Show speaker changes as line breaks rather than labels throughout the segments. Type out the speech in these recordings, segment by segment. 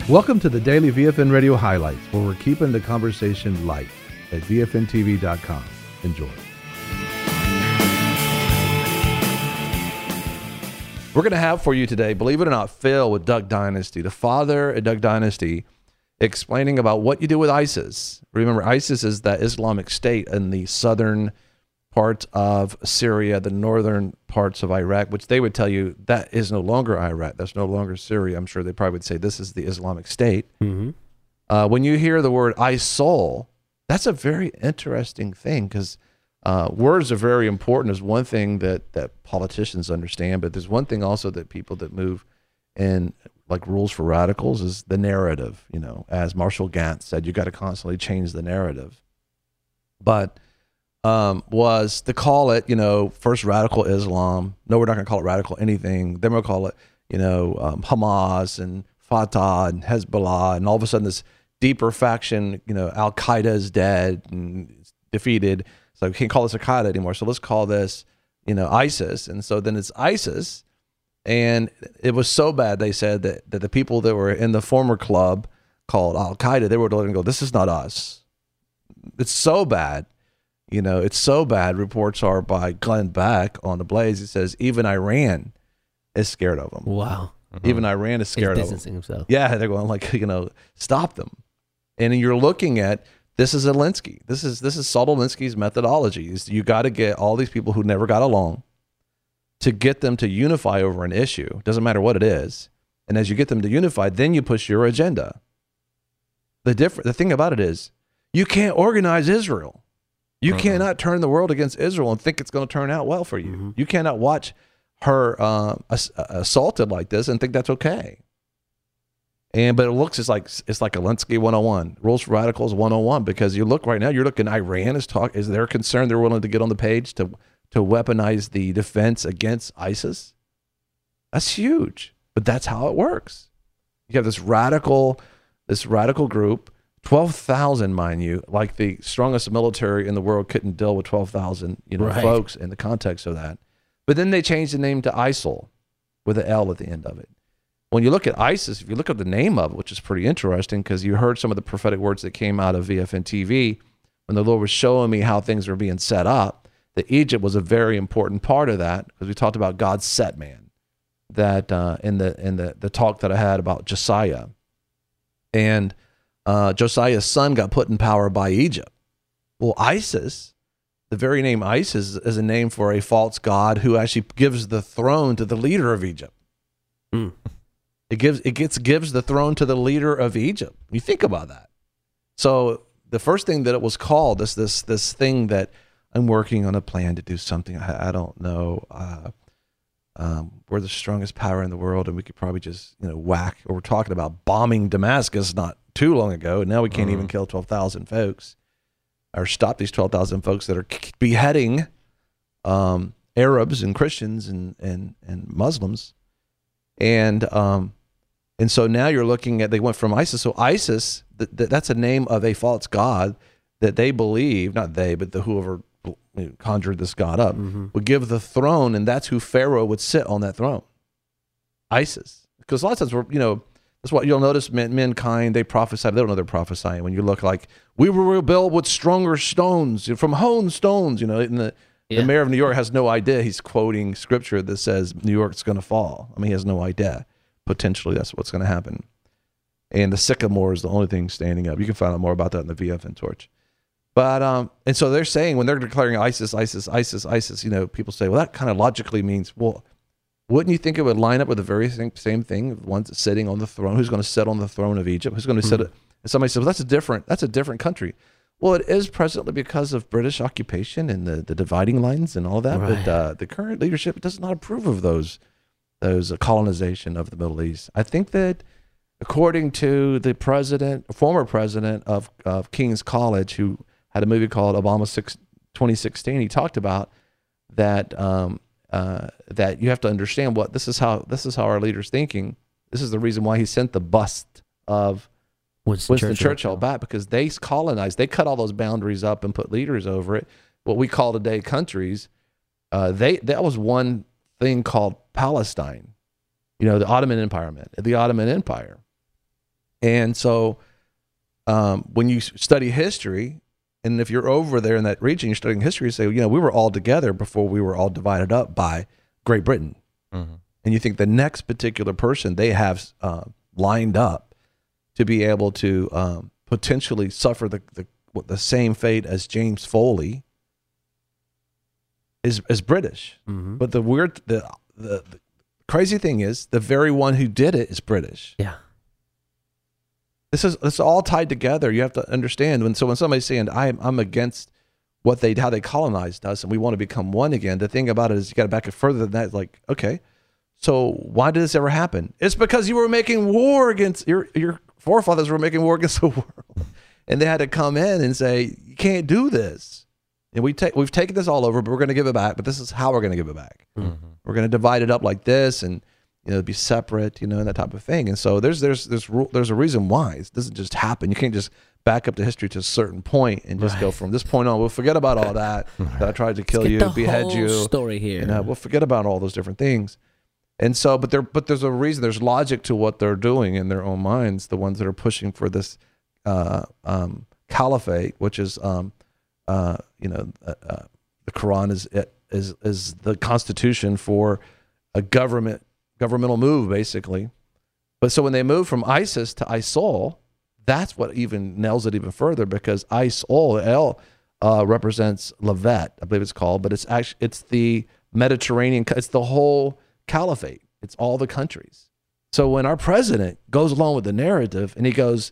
Welcome to the Daily VFN Radio Highlights, where we're keeping the conversation light at VFNTV.com. Enjoy.
We're going to have for you today, believe it or not, Phil with Duck Dynasty, the father at Duck Dynasty, explaining about what you do with ISIS. Remember, ISIS is that Islamic State in the southern parts of Syria, the northern parts of Iraq, which they would tell you that is no longer Iraq. That's no longer Syria. I'm sure they probably would say this is the Islamic State. Mm-hmm. When you hear the word ISIL, that's a very interesting thing because words are very important. Is one thing that politicians understand, but there's one thing also that people that move in like rules for radicals is the narrative. You know, as Marshall Gantz said, you got to constantly change the narrative. But was to call it, first radical Islam. No, we're not going to call it radical anything. Then we'll call it, Hamas and Fatah and Hezbollah, and all of a sudden this deeper faction, Al Qaeda is dead and defeated. So we can't call this Al Qaeda anymore. So let's call this, ISIS. And so then it's ISIS. And it was so bad, they said, that the people that were in the former club called Al Qaeda, they were letting go, this is not us. It's so bad. It's so bad. Reports are by Glenn Beck on The Blaze. He says even Iran is scared of them.
Wow.
Even Iran is scared of them.
Distancing himself.
Yeah, they're going like, stop them. And you're looking at, this is Zelensky. This is Saul Alinsky's methodology. You got to get all these people who never got along to get them to unify over an issue. Doesn't matter what it is. And as you get them to unify, then you push your agenda. The thing about it is, you can't organize Israel. You cannot turn the world against Israel and think it's going to turn out well for you. Mm-hmm. You cannot watch her assaulted like this and think that's okay. But it looks it's like Alinsky 101, rules for radicals 101, because you look right now, you're looking, Iran is they're concerned, they're willing to get on the page to weaponize the defense against ISIS. That's huge, but that's how it works. You have this radical group. 12,000, mind you, like the strongest military in the world couldn't deal with 12,000,
right,
folks in the context of that. But then they changed the name to ISIL with an L at the end of it. When you look at ISIS, if you look at the name of it, which is pretty interesting because you heard some of the prophetic words that came out of VFN TV when the Lord was showing me how things were being set up, that Egypt was a very important part of that because we talked about God's set man that in the talk that I had about Josiah. And Josiah's son got put in power by Egypt. Well, ISIS, the very name ISIS is a name for a false god who actually gives the throne to the leader of Egypt. Mm. It gives the throne to the leader of Egypt. You think about that. So the first thing that it was called, this thing that I'm working on a plan to do something. I don't know. We're the strongest power in the world, and we could probably just whack. Or we're talking about bombing Damascus not too long ago, and now we can't even kill 12,000 folks or stop these 12,000 folks that are beheading Arabs and Christians and Muslims, and so now you're looking at, they went from ISIS. So ISIS, that's a name of a false god that they believe, not they, but whoever conjured this god up, would give the throne, and that's who Pharaoh would sit on that throne. ISIS, because a lot of times that's what you'll notice. Mankind, they prophesy. They don't know they're prophesying. When you look like, we will rebuild with stronger stones from honed stones. The mayor of New York has no idea. He's quoting scripture that says New York's going to fall. I mean, he has no idea. Potentially, that's what's going to happen. And the sycamore is the only thing standing up. You can find out more about that in the VFN Torch. But and so they're saying, when they're declaring ISIS, people say, well, that kind of logically means, well, wouldn't you think it would line up with the very same thing? One sitting on the throne, who's going to sit on the throne of Egypt? Who's going to sit? And somebody says, well, that's a different country. Well, it is presently because of British occupation and the dividing lines and all that. Right. But the current leadership does not approve of those colonization of the Middle East. I think that according to the former president of King's College, who had a movie called Obama 2016, he talked about that that you have to understand this is how our leader's thinking. This is the reason why he sent the bust of Winston Churchill back, because they colonized. They cut all those boundaries up and put leaders over it. What we call today countries. That was one thing called Palestine. The Ottoman Empire. And so when you study history, and if you're over there in that region, you're studying history, you say, you know, we were all together before we were all divided up by Great Britain. Mm-hmm. And you think the next particular person they have lined up to be able to potentially suffer the same fate as James Foley is British. Mm-hmm. But the crazy thing is the very one who did it is British.
Yeah.
It's all tied together. You have to understand when somebody's saying I'm against how they colonized us and we want to become one again. The thing about it is you got to back it further than that. Like, okay, so why did this ever happen? It's because you were making war against your forefathers were making war against the world, and they had to come in and say you can't do this. And we've taken this all over, but we're going to give it back. But this is how we're going to give it back. Mm-hmm. We're going to divide it up like this, and be separate, and that type of thing. And so there's a reason why it doesn't just happen. You can't just back up the history to a certain point and just go from this point on. We'll forget about all that. That I tried to kill you, behead you.
Story here.
We'll forget about all those different things. And so, but there's a reason. There's logic to what they're doing in their own minds. The ones that are pushing for this caliphate, which is the Quran is the constitution for a governmental move, basically. But so when they move from ISIS to ISIL, that's what even nails it even further, because ISIL represents Levet, I believe it's called, but it's the Mediterranean, it's the whole caliphate, it's all the countries. So when our president goes along with the narrative and he goes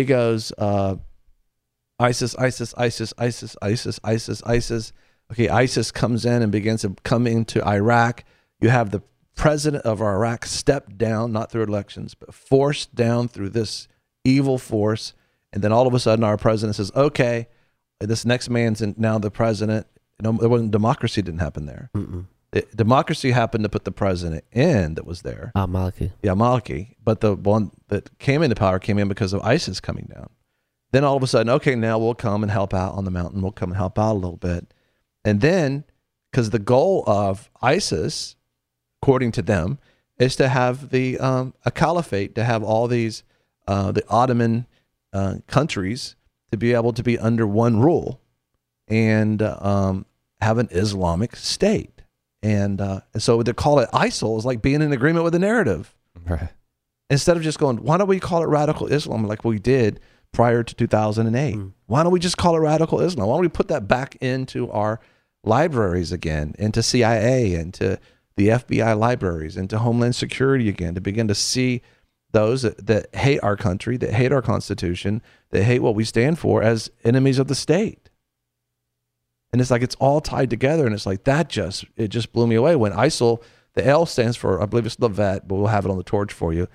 ISIS, ISIS, ISIS, ISIS, ISIS, ISIS, ISIS. Okay, ISIS comes in and begins to come into Iraq. You have the president of Iraq stepped down, not through elections, but forced down through this evil force. And then all of a sudden our president says, okay, this next man's now the president. There wasn't democracy, didn't happen there. Democracy happened to put the president in that was there.
Maliki.
Yeah, Maliki. But the one that came into power came in because of ISIS coming down. Then all of a sudden, okay, now we'll come and help out on the mountain. We'll come and help out a little bit. And then, because the goal of ISIS, according to them, is to have a caliphate, to have all these, the Ottoman countries to be able to be under one rule and have an Islamic state. And so to call it ISIL is like being in agreement with the narrative.
Right.
Instead of just going, why don't we call it radical Islam like we did prior to 2008? Why don't we just call it radical Islam? Why don't we put that back into our libraries again, into CIA, into the FBI libraries, into Homeland Security again, to begin to see those that hate our country, that hate our Constitution, that hate what we stand for as enemies of the state. And it's like it's all tied together, and it's like it just blew me away when ISIL, the L stands for, I believe it's Levet, but we'll have it on the torch for you.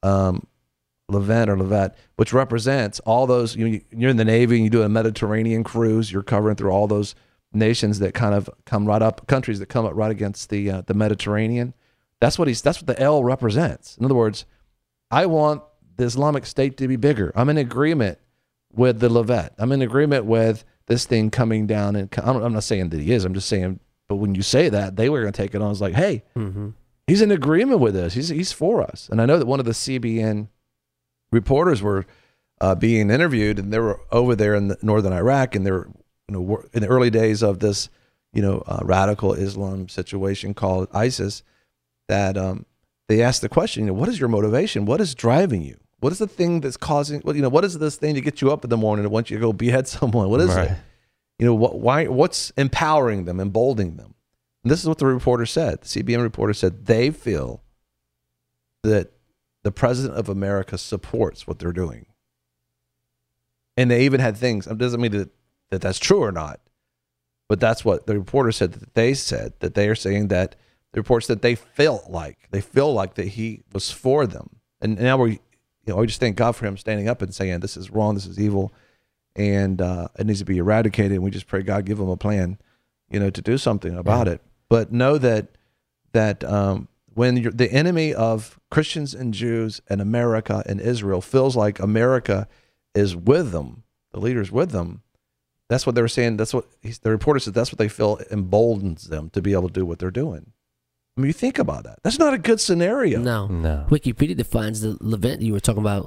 Levet, which represents all those, you're in the Navy and you do a Mediterranean cruise, you're covering through all those nations that kind of come right up, countries that come up right against the Mediterranean. That's what the L represents. In other words, I want the Islamic State to be bigger. I'm in agreement with the Levet. I'm in agreement with this thing coming down, and I'm not saying that he is, I'm just saying, but when you say that, they were going to take it on. I was like, hey, he's in agreement with us. He's for us. And I know that one of the CBN reporters were being interviewed, and they were over there in northern Iraq, and they were, in the early days of this, radical Islam situation called ISIS, that they asked the question, what is your motivation? What is driving you? What is the thing that's causing? What is this thing to get you up in the morning and want you to go behead someone? What is it? What's empowering them, emboldening them? And this is what the reporter said. The CBN reporter said they feel that the president of America supports what they're doing. And they even had things, it doesn't mean that that's true or not, but that's what the reporter said, that they are saying that the reports that they feel like that he was for them. And now we just thank God for him standing up and saying, this is wrong, this is evil, and it needs to be eradicated. And we just pray God give him a plan, to do something about it. But know that when you're the enemy of Christians and Jews and America and Israel feels like America is with them, the leaders with them, that's what they were saying. That's what the reporter said. That's what they feel emboldens them to be able to do what they're doing. I mean, you think about that. That's not a good scenario.
No. Wikipedia defines the Levant you were talking about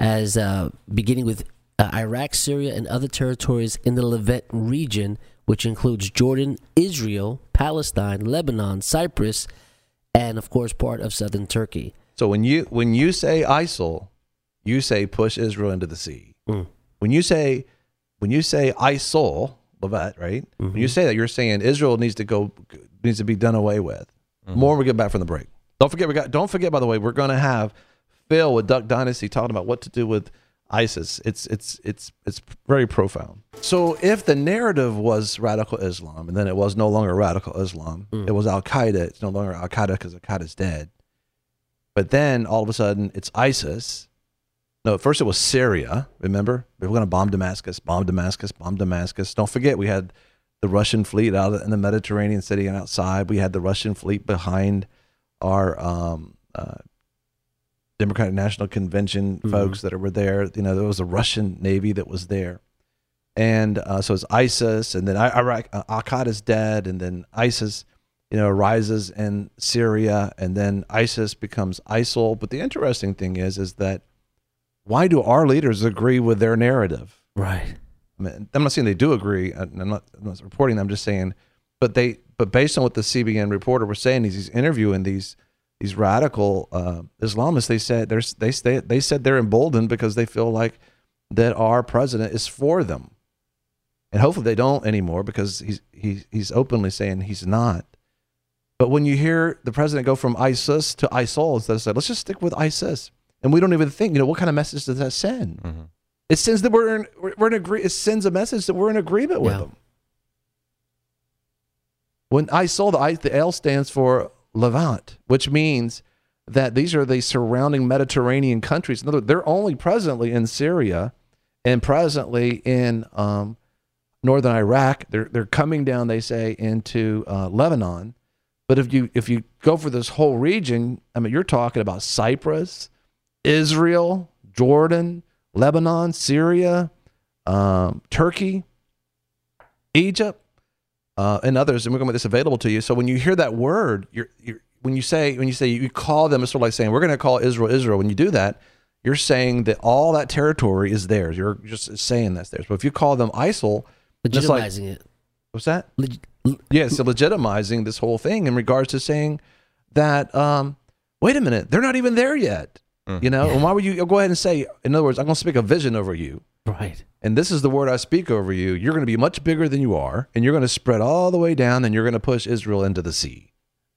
as beginning with Iraq, Syria, and other territories in the Levant region, which includes Jordan, Israel, Palestine, Lebanon, Cyprus, and of course part of southern Turkey.
So when you say ISIL, you say push Israel into the sea. When you say ISIL, Levant, right? When you say that, you're saying Israel needs to be done away with. More when we get back from the break. Don't forget, by the way, we're going to have Phil with Duck Dynasty talking about what to do with ISIS. It's very profound. So if the narrative was radical Islam, and then it was no longer radical Islam, it was Al Qaeda. It's no longer Al Qaeda because Al Qaeda's dead. But then all of a sudden it's ISIS. No, at first it was Syria. Remember, we were going to bomb Damascus. Don't forget, we had the Russian fleet out in the Mediterranean sitting outside. We had the Russian fleet behind our Democratic National Convention folks that were there. You know, there was a Russian Navy that was there. And so it's ISIS, and then Iraq, Al Qaeda's dead, and then ISIS, rises in Syria, and then ISIS becomes ISIL. But the interesting thing is that why do our leaders agree with their narrative?
Right.
I mean, I'm not saying they do agree. I'm not reporting. I'm just saying, but based on what the CBN reporter was saying, he's interviewing these radical Islamists. They said they're emboldened because they feel like that our president is for them, and hopefully they don't anymore because he's openly saying he's not. But when you hear the president go from ISIS to ISIL, instead of saying let's just stick with ISIS, and we don't even think, what kind of message does that send? It sends that we're in agree. It sends a message that we're in agreement with them. When ISIL, the L stands for Levant, which means that these are the surrounding Mediterranean countries. In other words, they're only presently in Syria and presently in northern Iraq. They're coming down, they say, into Lebanon. But if you go for this whole region, I mean, you're talking about Cyprus, Israel, Jordan, Lebanon, Syria, Turkey, Egypt, and others, and we're going to make this available to you. So when you hear that word, when you say you call them, it's sort of like saying we're going to call Israel. When you do that, you're saying that all that territory is theirs. You're just saying that's theirs. But if you call them ISIL,
legitimizing it.
What's that? Yes, so legitimizing this whole thing in regards to saying that wait a minute, they're not even there yet. And why would you go ahead and say, in other words, I'm going to speak a vision over you.
Right.
And this is the word I speak over you. You're going to be much bigger than you are, and you're going to spread all the way down, and you're going to push Israel into the sea.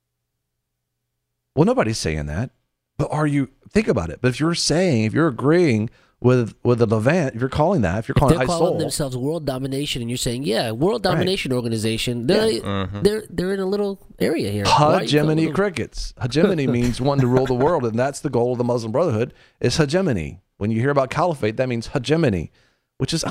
Well, nobody's saying that. But think about it. But if you're agreeing with the Levant, if you're calling
they're calling themselves world domination, and you're saying, world domination organization, they're in a little area here.
Hegemony crickets. Hegemony means one to rule the world, and that's the goal of the Muslim Brotherhood, is hegemony. When you hear about caliphate, that means hegemony, which is,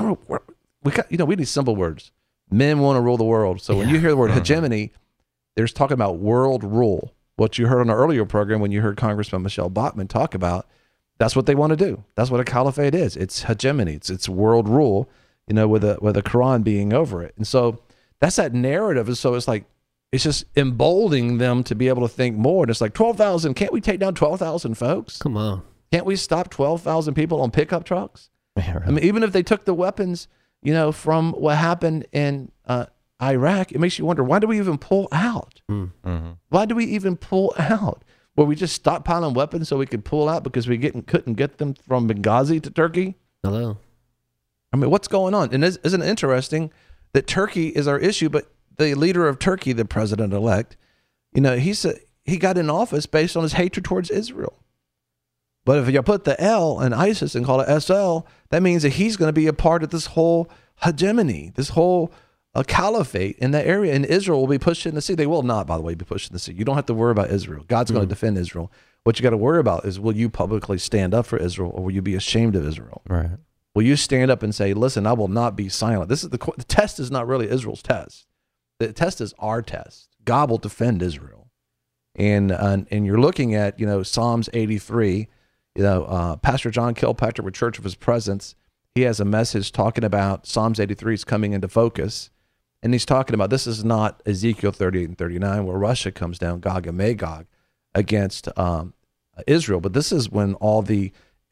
we need simple words. Men want to rule the world. So when you hear the word hegemony, there's talking about world rule. What you heard on our earlier program when you heard Congressman Michelle Bachmann talk about, that's what they want to do. That's what a caliphate is. It's hegemony. It's world rule, with the Quran being over it. And so that's that narrative. And so it's like, it's just emboldening them to be able to think more. And it's like 12,000. Can't we take down 12,000 folks?
Come on.
Can't we stop 12,000 people on pickup trucks?
Yeah, right.
I mean, even if they took the weapons, from what happened in Iraq, it makes you wonder, why do we even pull out? Why do we even pull out? Were we just stockpiling weapons so we could pull out because we couldn't get them from Benghazi to Turkey?
Hello.
I mean, what's going on? And isn't it interesting that Turkey is our issue, but the leader of Turkey, the president-elect, he said he got in office based on his hatred towards Israel. But if you put the L in ISIS and call it SL, that means that he's going to be a part of this whole hegemony, this whole caliphate in that area, and Israel will be pushed in the sea. They will not, by the way, be pushed in the sea. You don't have to worry about Israel. God's going to defend Israel. What you got to worry about is, will you publicly stand up for Israel, or will you be ashamed of Israel?
Right.
Will you stand up and say, listen, I will not be silent? This is the test is not really Israel's test. The test is our test. God will defend Israel. And you're looking at, Psalms 83, Pastor John Kilpatrick with Church of His Presence, he has a message talking about Psalms 83 is coming into focus. And he's talking about, this is not Ezekiel 38 and 39, where Russia comes down, Gog and Magog, against Israel. But this is when all the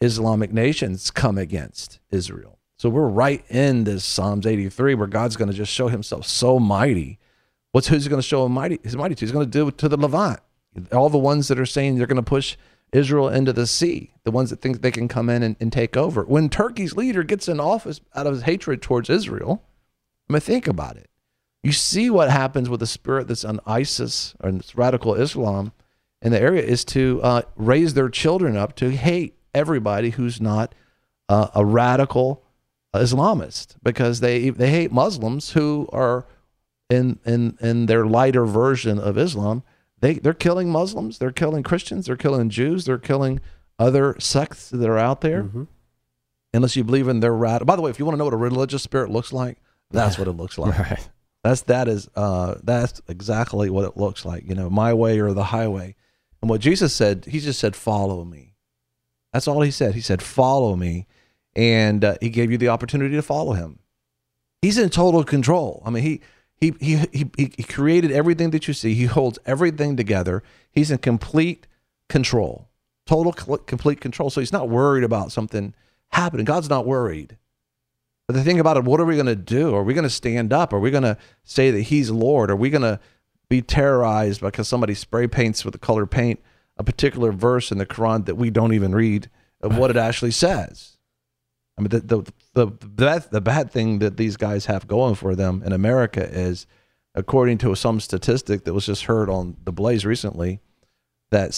Islamic nations come against Israel. So we're right in this Psalms 83 where God's going to just show himself so mighty. Who's he going to show him his mighty to? He's going to do it to the Levant. All the ones that are saying they're going to push Israel into the sea, the ones that think they can come in and take over. When Turkey's leader gets in office out of his hatred towards Israel, I mean, think about it. You see what happens with the spirit that's on ISIS or radical Islam in the area is to raise their children up to hate everybody who's not a radical Islamist, because they hate Muslims who are in their lighter version of Islam. They're killing Muslims, they're killing Christians, they're killing Jews, they're killing other sects that are out there. Mm-hmm. Unless you believe in their radical. By the way, if you want to know what a religious spirit looks like, that's what it looks like. Right. That's exactly what it looks like. You know, my way or the highway. And what Jesus said, he just said, "Follow me." That's all he said. He said, "Follow me," and he gave you the opportunity to follow him. He's in total control. I mean, he created everything that you see. He holds everything together. He's in complete control, complete control. So he's not worried about something happening. God's not worried. But the thing about it, what are we going to do? Are we going to stand up? Are we going to say that he's Lord? Are we going to be terrorized because somebody spray paints with a color paint a particular verse in the Quran that we don't even read of what it actually says? I mean, the bad thing that these guys have going for them in America is, according to some statistic that was just heard on The Blaze recently, that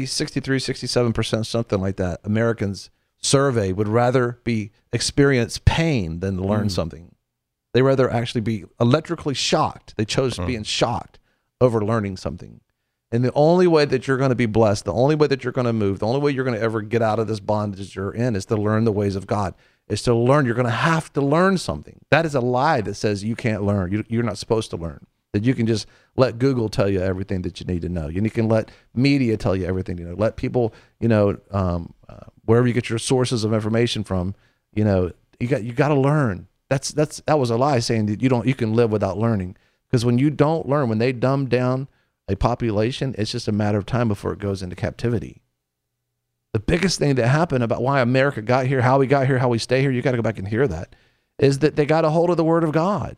67%, something like that, Americans survey would rather experience pain than learn something. They rather actually be electrically shocked. They chose being shocked over learning something. And the only way that you're going to be blessed, the only way that you're going to move, the only way you're going to ever get out of this bondage you're in is to learn the ways of God. Is to learn. You're going to have to learn something. That is a lie that says you can't learn. You're not supposed to learn. That you can just let Google tell you everything that you need to know. You can let media tell you everything you know. Let people, wherever you get your sources of information from, you got to learn. That was a lie, saying that you can live without learning. Because when you don't learn, when they dumb down a population, it's just a matter of time before it goes into captivity. The biggest thing that happened about why America got here, how we got here, how we stay here, you got to go back and hear that, is that they got a hold of the Word of God.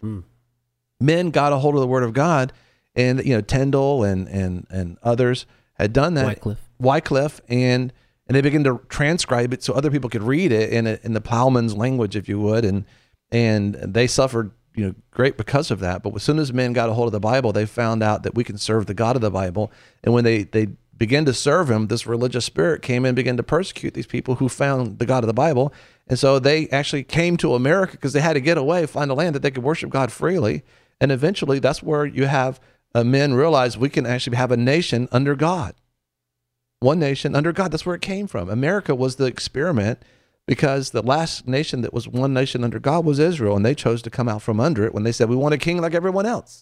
Men got a hold of the Word of God, and Tyndale and others had done that. Wycliffe, and they began to transcribe it so other people could read it in the plowman's language, if you would, and they suffered great because of that. But as soon as men got a hold of the Bible, they found out that we can serve the God of the Bible, and when they began to serve him, this religious spirit came in and began to persecute these people who found the God of the Bible. And so they actually came to America because they had to get away, find a land that they could worship God freely. And eventually that's where you have men realize we can actually have a nation under God. One nation under God. That's where it came from. America was the experiment because the last nation that was one nation under God was Israel, and they chose to come out from under it when they said, we want a king like everyone else.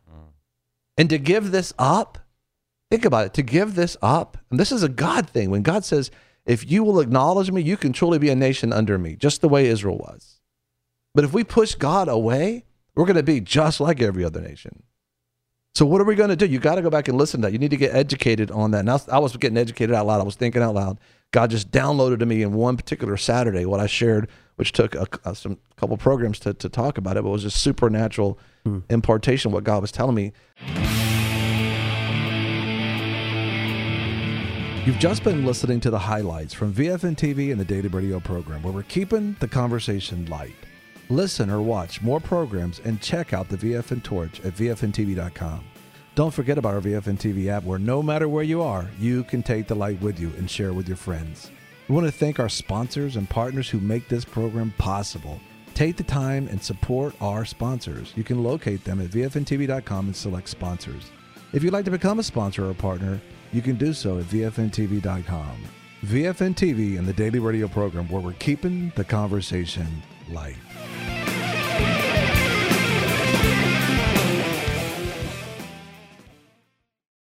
And to give this up, think about it, to give this up, and this is a God thing. When God says, if you will acknowledge me, you can truly be a nation under me, just the way Israel was. But if we push God away, we're going to be just like every other nation. So what are we going to do? You got to go back and listen to that. You need to get educated on that. And I was getting educated out loud. I was thinking out loud. God just downloaded to me in one particular Saturday what I shared, which took a couple programs to talk about it, but it was just supernatural impartation, what God was telling me. You've just been listening to the highlights from VFN TV and the Daily Radio program, where we're keeping the conversation light. Listen or watch more programs and check out the VFN Torch at VFNTV.com. Don't forget about our VFN TV app, where no matter where you are, you can take the light with you and share it with your friends. We want to thank our sponsors and partners who make this program possible. Take the time and support our sponsors. You can locate them at VFNTV.com and select sponsors. If you'd like to become a sponsor or a partner, you can do so at VFNTV.com. VFN TV and the Daily Radio program, where we're keeping the conversation light.